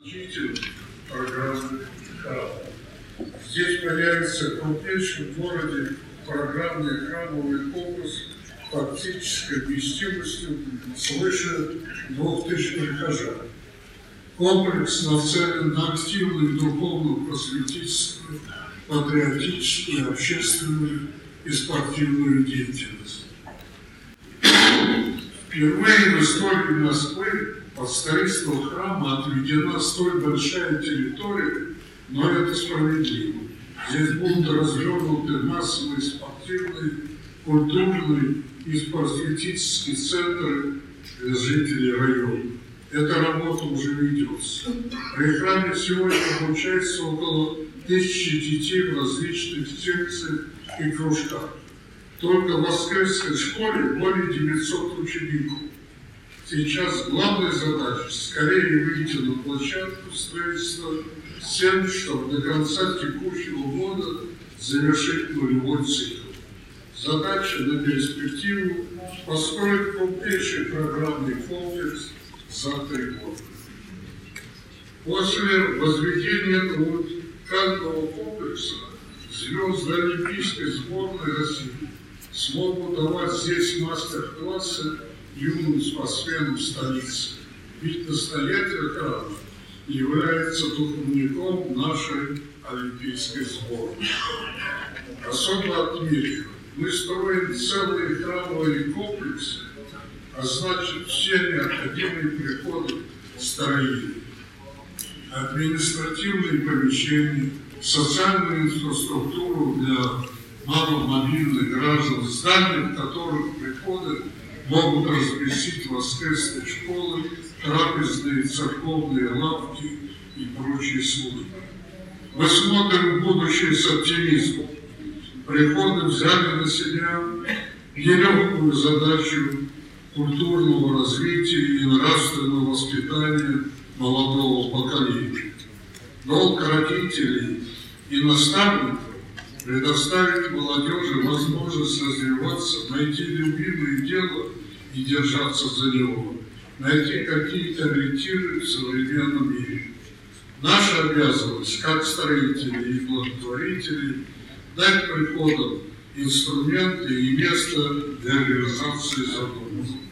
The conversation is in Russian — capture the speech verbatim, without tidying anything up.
учитель программы храма. Здесь появится крупнейший в городе программный храмовый комплекс фактической вместимостью свыше двух тысяч прихожан. Комплекс нацелен на активную духовную, просветительскую, патриотическую, общественную и спортивную деятельность. Впервые в истории Москвы под строительство храма отведена столь большая территория, но это справедливо. Здесь будут развернуты массовые спортивные, культурные и просветительские центры для жителей района. Эта работа уже ведется. При храме сегодня обучается около тысячи детей в различных секциях и кружках. Только в воскресной школе более девятисот учеников. Сейчас главная задача – скорее выйти на площадку строительства с тем, чтобы до конца текущего года завершить нулевой цикл. Задача на перспективу – построить крупнейший программный комплекс за три года. После возведения этого уникального комплекса звезды Олимпийской сборной России смогут давать здесь мастер-классы юным спортсменам столицы. Ведь настоятель храма является духовником нашей олимпийской сборной. Особо отмечу, мы строим целые храмовые комплексы, а значит все необходимые приходы строили. Административные помещения, социальную инфраструктуру для маломобильных граждан, здания, в которых приходы могут разместить воскресные школы, трапезные, церковные лавки и прочие службы. Мы смотрим в будущее с оптимизмом. Приходы взяли на себя нелегкую задачу культурного развития и нравственного воспитания молодого поколения. Долг родителей и наставников предоставить молодежи возможность развиваться, найти любимое дело и держаться за него, найти какие-то ориентиры в современном мире. Наша обязанность, как строителей и благотворителей, дать приходам инструменты и место для реализации задуманного.